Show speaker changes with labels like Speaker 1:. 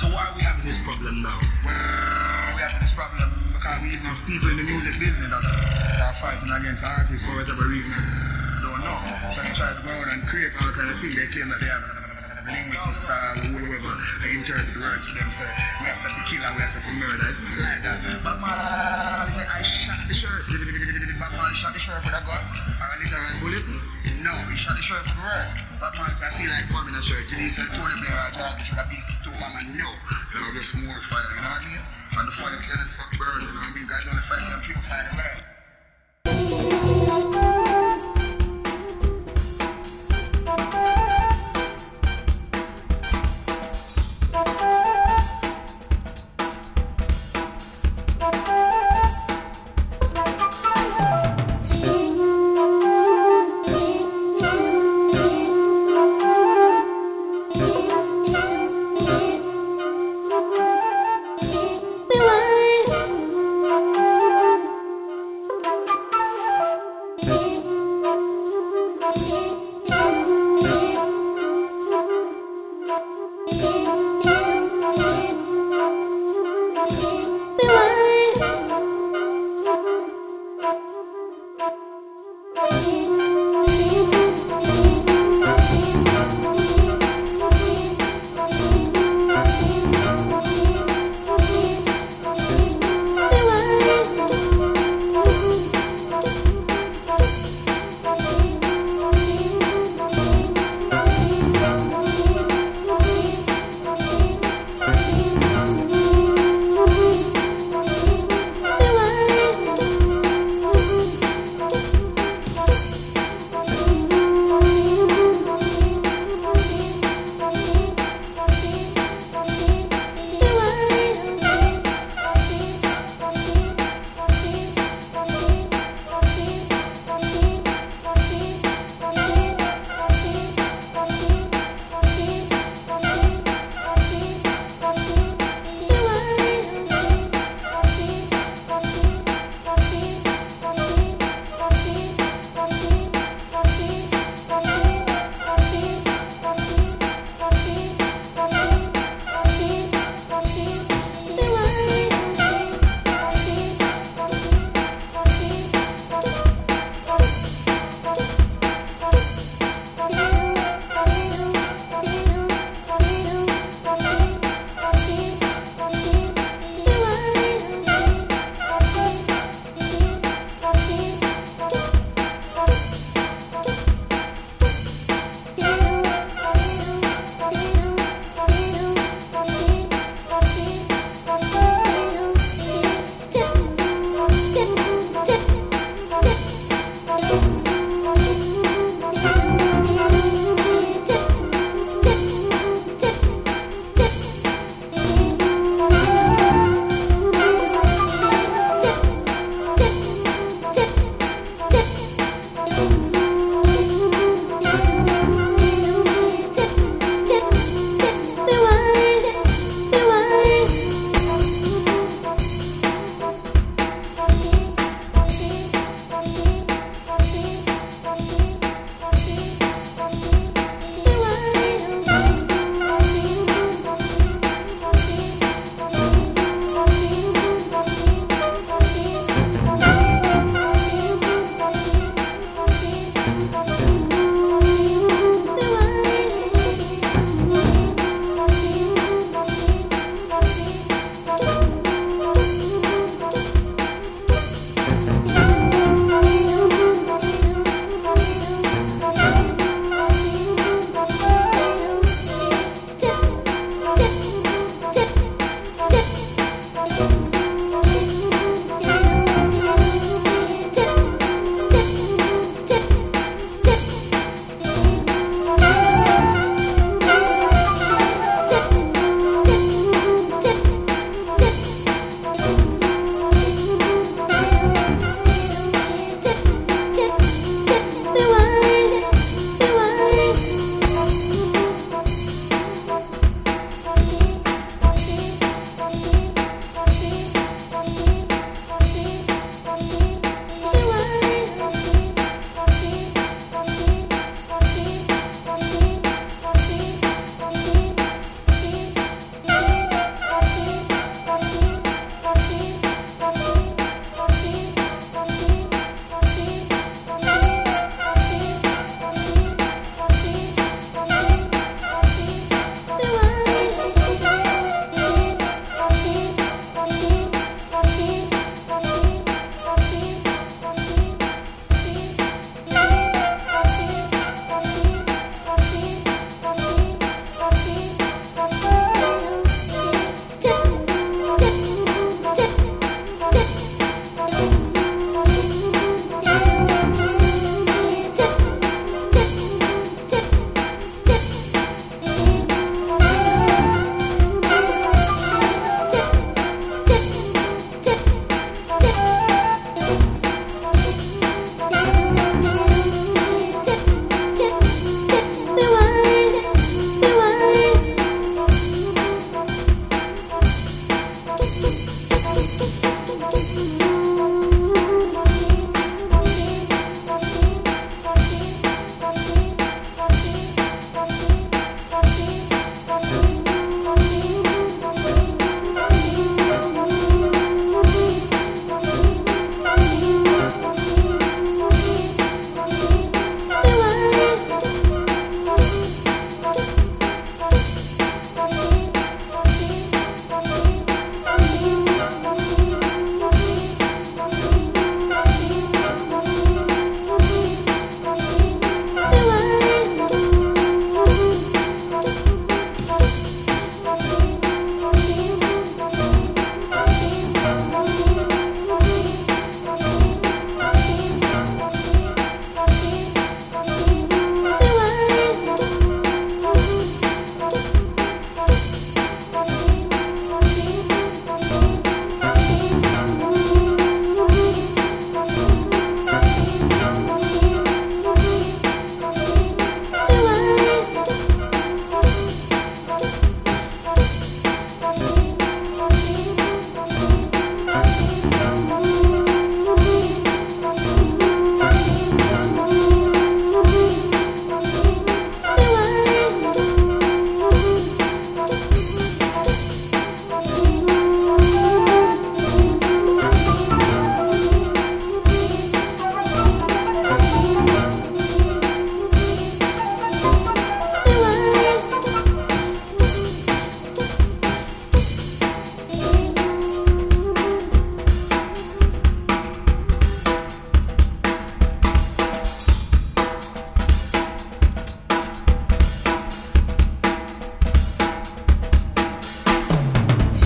Speaker 1: So why are we having this problem now?
Speaker 2: Well, we having this problem because we even have people in the music business that are fighting against artists for whatever reason. I don't know. So they try to go out and create all kind of things. They claim that they have linguists or whoever they interpret the words for them. Say we have to kill and we have to murder. It's not like that. But man, say I shot the sheriff. Batman shot the sheriff with a gun or a literal bullet. No, he shot the sheriff with a word. Batman said I feel like bombing a shirt. Today he said Tony Blair or George should have beat two women. No, you know, just more fire. You know what I mean? And the fire killing stuff burn. You know what I mean? Guys only fight them people fight the world.